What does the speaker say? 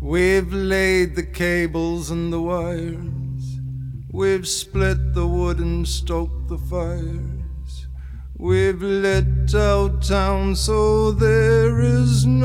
We've laid the cables and the wires, we've split the wood and stoked the fires, we've lit our town so there is no